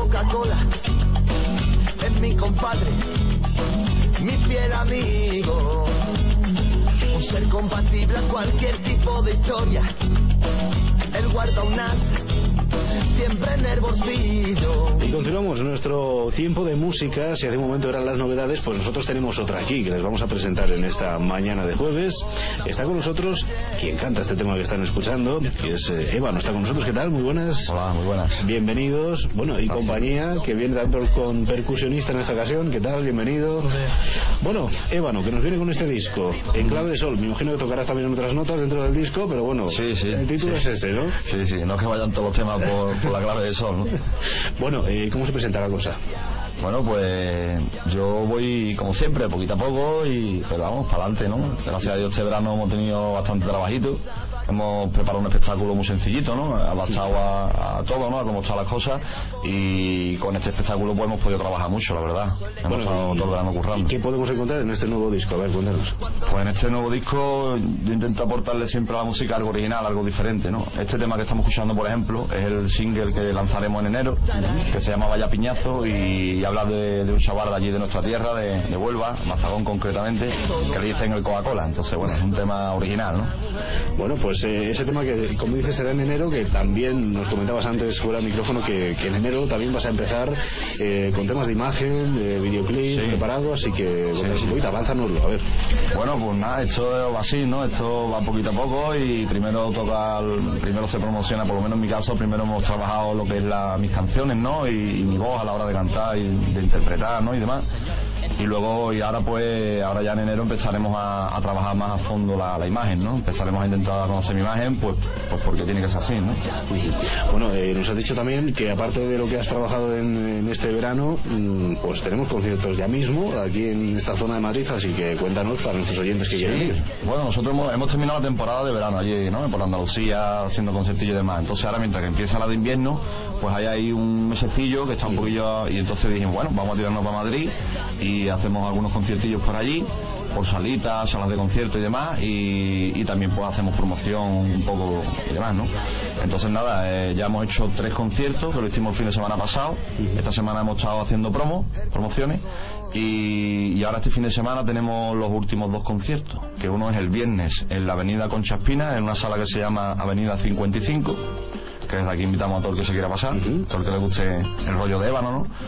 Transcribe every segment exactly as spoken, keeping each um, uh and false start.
Coca-Cola es mi compadre, mi fiel amigo, un ser compatible a cualquier tipo de historia. Él guarda un as siempre en el bolsillo. Y continuamos nuestro tiempo de música. Si hace un momento eran las novedades, pues nosotros tenemos otra aquí que les vamos a presentar en esta mañana de jueves. Está con nosotros quien canta este tema que están escuchando, que es eh, Ébano. Está con nosotros. ¿Qué tal? Muy buenas. Hola, muy buenas. Bienvenidos. Bueno, y compañía, que viene tanto con percusionista en esta ocasión. ¿Qué tal? Bienvenido. Bueno, Ébano, que nos viene con este disco en clave de sol. Me imagino que tocarás también otras notas dentro del disco, pero bueno, sí, sí, el título sí. es ese, ¿no? Sí, sí, no es que vayan todos los temas por, por la clave de sol, ¿no? Bueno, eh, ¿cómo se presenta la cosa? Bueno, pues yo voy como siempre, poquito a poco, y pero vamos, para adelante, ¿no? Gracias a Dios este verano hemos tenido bastante trabajito. Hemos preparado un espectáculo muy sencillito, ¿no? Adaptado a, a todo, ¿no? A cómo están las cosas, y con este espectáculo pues hemos podido trabajar mucho, la verdad. Hemos bueno, estado y, todo el verano currando. ¿Y qué podemos encontrar en este nuevo disco? A ver, cuéntanos. Pues en este nuevo disco yo intento aportarle siempre a la música algo original, algo diferente, ¿no? Este tema que estamos escuchando, por ejemplo, es el single que lanzaremos en enero, que se llama Vaya Piñazo, y habla de, de un chaval de allí de nuestra tierra, de, de Huelva, Mazagón concretamente, que le dicen el Coca-Cola. Entonces, bueno, es un tema original, ¿no? Bueno, pues eh, ese tema que, como dices, será en enero, que también nos comentabas antes fuera del micrófono que, que en enero también vas a empezar eh, con temas de imagen, de videoclip sí. preparado, así que bueno, sí, sí. avánzanoslo, a ver. Bueno, pues nada, esto va así, ¿no? Esto va poquito a poco, y primero toca, el, primero se promociona, por lo menos en mi caso, primero hemos trabajado lo que es la, mis canciones, ¿no? Y, y mi voz a la hora de cantar y de interpretar, ¿no? Y demás. Y luego, y ahora pues, ahora ya en enero empezaremos a, a trabajar más a fondo la, la imagen, ¿no? Empezaremos a intentar conocer mi imagen, pues, pues porque tiene que ser así, ¿no? Bueno, eh, nos has dicho también que aparte de lo que has trabajado en, en este verano, pues tenemos conciertos ya mismo aquí en esta zona de Madrid, así que cuéntanos para nuestros oyentes que sí. quieren ir. Bueno, nosotros hemos, hemos terminado la temporada de verano allí, ¿no? Por Andalucía, haciendo conciertillos y demás. Entonces ahora, mientras que empieza la de invierno, pues hay ahí un mesecillo que está un poquillo, y entonces dijimos, bueno, vamos a tirarnos para Madrid y hacemos algunos conciertillos por allí, por salitas, salas de concierto y demás, y, y también pues hacemos promoción un poco y demás, ¿no? Entonces nada, eh, ya hemos hecho tres conciertos, que lo hicimos el fin de semana pasado. Esta semana hemos estado haciendo promo, promociones, y, y ahora este fin de semana tenemos los últimos dos conciertos, que uno es el viernes en la avenida Concha Espina, en una sala que se llama Avenida cincuenta y cinco, que desde aquí invitamos a todo el que se quiera pasar, uh-huh. todo el que le guste el rollo de Ébano, ¿no?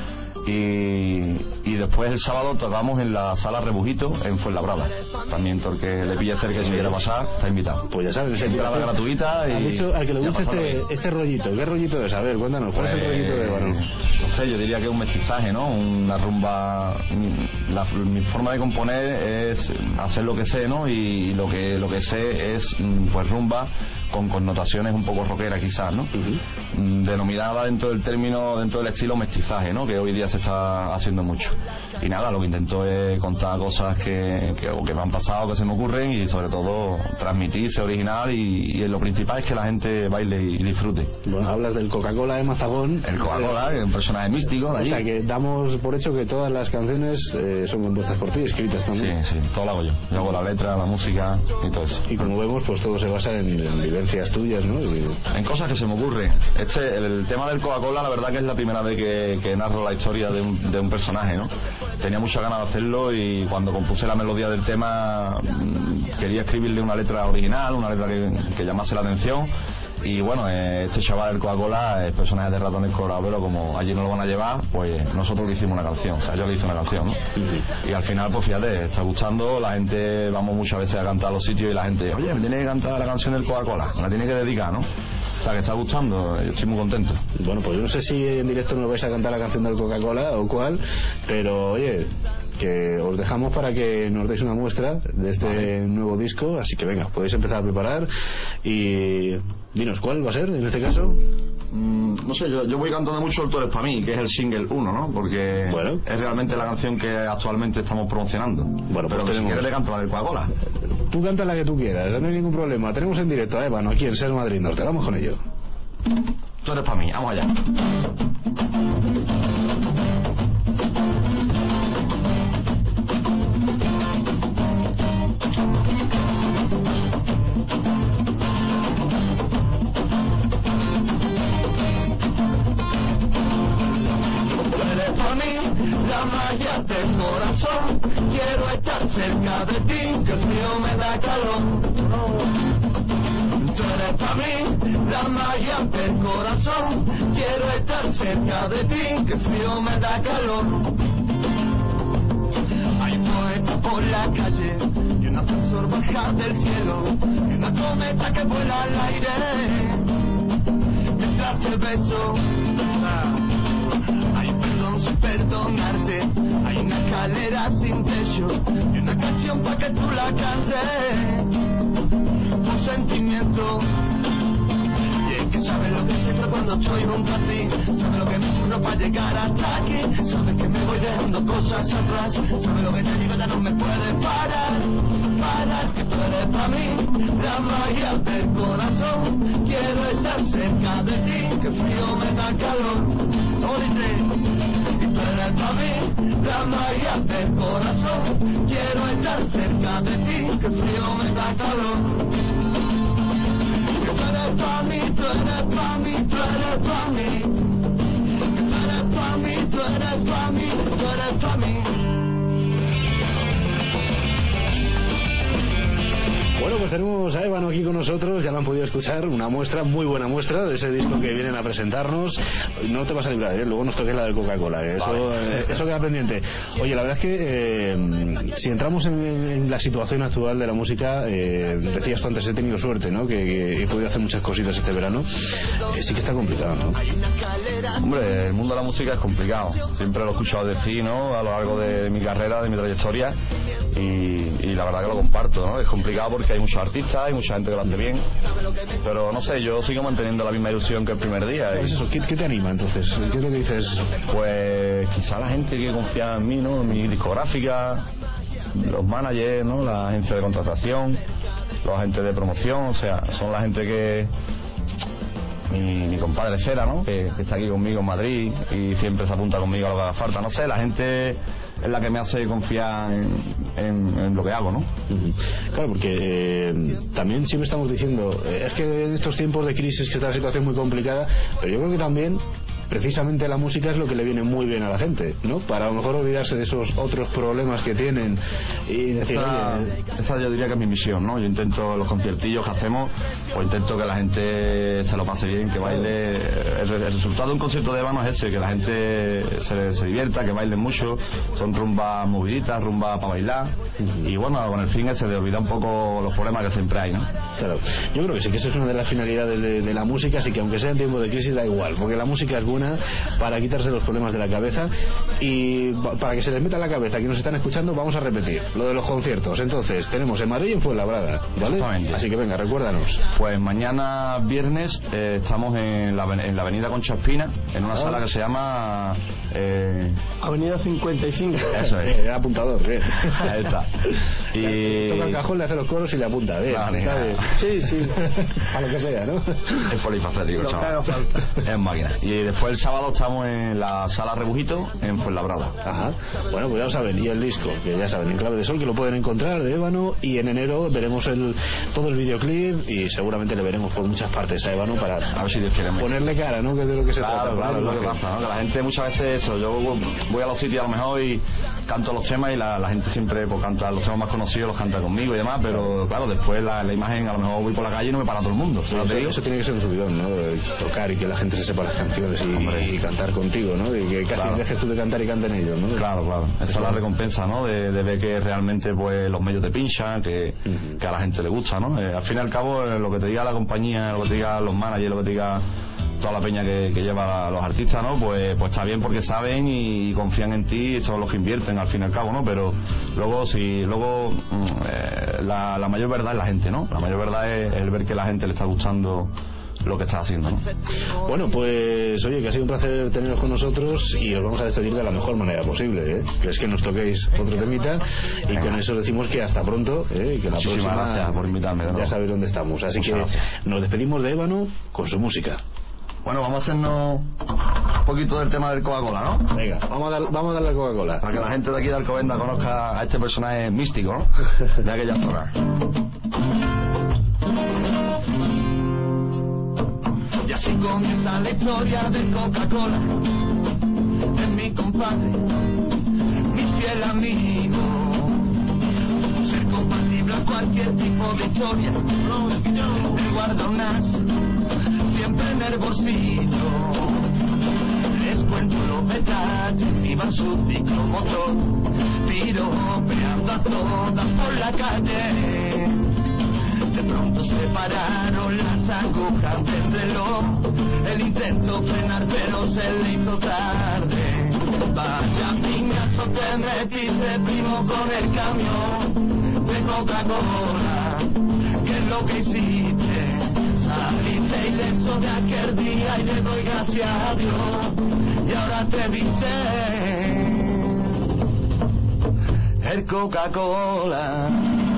Y, y después el sábado tocamos en la sala Rebujito en Fuenlabrada. También todo el que le pille cerca y si quiere pasar está invitado. Pues ya sabes, entrada gratuita. Y dicho, al que le guste este, este rollito, ¿qué rollito es? A ver, cuéntanos, ¿cuál pues, es el rollito de Ébano? No sé, yo diría que es un mestizaje, ¿no? Una rumba. La, mi forma de componer es hacer lo que sé, ¿no? Y lo que lo que sé es pues rumba con connotaciones un poco rockeras quizás, ¿no? Uh-huh. Denominada dentro del término, dentro del estilo mestizaje, ¿no? Que hoy día se está haciendo mucho. Y nada, lo que intento es contar cosas que, que, que me han pasado, que se me ocurren, y sobre todo transmitir, ser original, y, y lo principal es que la gente baile y disfrute. Bueno, hablas del Coca-Cola de Mazagón. El Coca-Cola, que es un personaje místico de allí. O sea que damos por hecho que todas las canciones eh, son compuestas por ti, escritas también. Sí, sí, todo lo hago yo. Yo hago la letra, la música y todo eso. Y como vemos, pues todo se basa en, en vivencias tuyas, ¿no? Y... en cosas que se me ocurren. Este, el, el tema del Coca-Cola, la verdad que es la primera vez que, que narro la historia de un, de un personaje, ¿no? Tenía mucha ganas de hacerlo, y cuando compuse la melodía del tema quería escribirle una letra original, una letra que, que llamase la atención. Y bueno, este chaval del Coca-Cola es personaje de Ratones Colorados, pero como allí no lo van a llevar, pues nosotros le hicimos una canción, o sea, yo le hice una canción, ¿no? Uh-huh. Y al final, pues fíjate, está gustando, la gente, vamos muchas veces a cantar a los sitios y la gente, oye, me tiene que cantar la canción del Coca-Cola, me la tiene que dedicar, ¿no? O sea, que está gustando, yo estoy muy contento. Bueno, pues yo no sé si en directo nos vais a cantar la canción del Coca-Cola o cuál, pero oye, que os dejamos para que nos deis una muestra de este vale. nuevo disco, así que venga, podéis empezar a preparar y dinos cuál va a ser en este caso. Mm, no sé, yo, yo voy cantando mucho el Tú eres para mí, que es el single uno, ¿no? Porque bueno. es realmente la canción que actualmente estamos promocionando. Bueno, pues pero tenemos... si quieres le canto la del Coca-Cola. Tú canta la que tú quieras, no hay ningún problema. Tenemos en directo a Ébano aquí en Ser Madrid Norte, vamos con ello. Tú eres para mí, vamos allá. la magia del corazón. Quiero estar cerca de ti, que el frío me da calor. Tú eres para mí la magia del corazón. Quiero estar cerca de ti, que el frío me da calor. Hay poetas por la calle y un ascensor baja del cielo y una cometa que vuela al aire mientras te beso. Hay perdón sin perdonarte, hay una escalera sin techo y una canción para que tú la cantes. Un sentimiento, y es que sabes lo que siento cuando estoy junto a ti, sabes lo que me ocurre para llegar hasta aquí, sabes que me voy dejando cosas atrás, sabes lo que te digo, ya no me puedes parar, parar, que tú eres para mí la magia del corazón. Quiero estar cerca de ti, que frío me da calor. ¿Cómo dice? Y tú eres para mí la magia del corazón. Quiero estar cerca de ti, que frío me da calor. Tú eres pa' mí, tú eres pa' mí, tú eres pa' mí. Tú eres pa' mí, tú eres pa' mí, tú eres pa' mí. Bueno, pues tenemos a Ébano aquí con nosotros, ya lo han podido escuchar, una muestra, muy buena muestra de ese disco que vienen a presentarnos. No te vas a librar, ¿eh? Luego nos toques la del Coca-Cola, ¿eh? Eso, vale. eh, eso queda pendiente. Oye, la verdad es que eh, si entramos en, en la situación actual de la música, eh, decías tú antes, he tenido suerte, ¿no? Que, que he podido hacer muchas cositas este verano, eh, sí que está complicado, ¿no? Hombre, el mundo de la música es complicado, siempre lo he escuchado decir, ¿no? A lo largo de mi carrera, de mi trayectoria. Y, y la verdad que lo comparto, ¿no? Es complicado porque hay muchos artistas, hay mucha gente que lo hace bien, pero no sé, yo sigo manteniendo la misma ilusión que el primer día. ¿Qué es eso? ¿Qué, ¿Qué te anima entonces? ¿Qué es lo que dices? Pues quizá la gente que confía en mí, ¿no? En mi discográfica, los managers, ¿no? La agencia de contratación, los agentes de promoción, o sea, son la gente que... Mi, mi compadre Cera, ¿no? Que, que está aquí conmigo en Madrid y siempre se apunta conmigo a lo que haga falta. No sé, la gente es la que me hace confiar en, en, en lo que hago, ¿no? Uh-huh. Claro, porque eh, también siempre estamos diciendo, eh, es que en estos tiempos de crisis que está la situación muy complicada, pero yo creo que también precisamente la música es lo que le viene muy bien a la gente, ¿no? Para a lo mejor olvidarse de esos otros problemas que tienen y decir, esa, oye... esa yo diría que es mi misión, ¿no? Yo intento, los conciertillos que hacemos, pues intento que la gente se lo pase bien, que baile. El, el resultado de un concierto de Ébano es ese, que la gente se, se divierta, que bailen mucho. Son rumbas moviditas, rumbas para bailar. Y bueno, con el fin ese de olvidar un poco los problemas que siempre hay, ¿no? Claro, yo creo que sí, que esa es una de las finalidades de, de la música, así que aunque sea en tiempo de crisis da igual, porque la música es buena para quitarse los problemas de la cabeza. Y para que se les meta en la cabeza a quienes nos están escuchando, vamos a repetir lo de los conciertos. Entonces, tenemos en Madrid y en Fuenlabrada, ¿vale? Así que venga, recuérdanos. Pues mañana viernes eh, estamos en la, en la avenida Concha Espina, en una ah. sala que se llama... Eh... Avenida cincuenta y cinco. Eso es. Eh, apuntador, bien. Ahí está. Y... toca el cajón, le hace los coros y le apunta, bien. Vale, está bien. Sí, sí. A lo que sea, ¿no? Es polifacético, lo chaval. Es máquina. Y después el sábado estamos en la sala Rebujito, en Fuenlabrada. Ajá. Bueno, pues ya lo saben. Y el disco, que ya saben, en Clave de Sol, que lo pueden encontrar, de Ébano. Y en enero veremos el todo el videoclip y seguramente le veremos por muchas partes a Ébano para a ver si Dios quiere ponerle cara, ¿no? Que es de lo que se claro, trata. Claro, ¿no? es lo que pasa, ¿no? Que la gente muchas veces eso, yo voy a los sitios a lo mejor y canto los temas y la, la gente siempre pues, canta los temas más conocidos, los canta conmigo y demás, pero claro, después la, la imagen, a lo mejor voy por la calle y no me para todo el mundo. Sí, eso, eso tiene que ser un subidón, ¿no? Tocar y que la gente se sepa las canciones y, y cantar contigo, ¿no? Y que casi claro. dejes tú de cantar y canten ellos, ¿no? Claro, claro. Esa es la recompensa, ¿no? De, de ver que realmente pues los medios te pinchan, que, uh-huh. que a la gente le gusta, ¿no? Eh, al fin y al cabo, eh, lo que te diga la compañía, lo que te diga los managers, lo que te diga toda la peña que, que lleva a los artistas, ¿no? Pues, pues está bien porque saben y confían en ti y son los que invierten al fin y al cabo, ¿no? Pero luego, si, luego eh, la, la mayor verdad es la gente, ¿no? La mayor verdad es el ver que a la gente le está gustando lo que está haciendo, ¿no? Bueno, pues oye, que ha sido un placer teneros con nosotros y os vamos a despedir de la mejor manera posible, ¿eh? Que es que nos toquéis otro temita y Venga. Con eso decimos que hasta pronto, ¿eh? Y que la Muchísimas próxima gracias por invitarme de nuevo. Ya sabéis dónde estamos, así Muchas que gracias. Nos despedimos de Ébano con su música. Bueno, vamos a hacernos un poquito del tema del Coca-Cola, ¿no? Venga, vamos a, dar, vamos a darle a Coca-Cola. Para que la gente de aquí de Alcobendas conozca a este personaje místico, ¿no? De aquella zona. Y así comienza la historia del Coca-Cola. Es mi compadre, fiel amigo, ser compatible a cualquier tipo de historia, te guarda unas siempre en el bolsillo, les cuento los detalles y va su ciclomotor piropeando a todas por la calle. De pronto se pararon las agujas del reloj, el intento frenar pero se le hizo tarde. Vaya piñazo te metiste, primo, con el camión de Coca-Cola. ¿Qué es lo que hiciste? Saliste ileso de aquel día y le doy gracias a Dios. Y ahora te dice el Coca-Cola.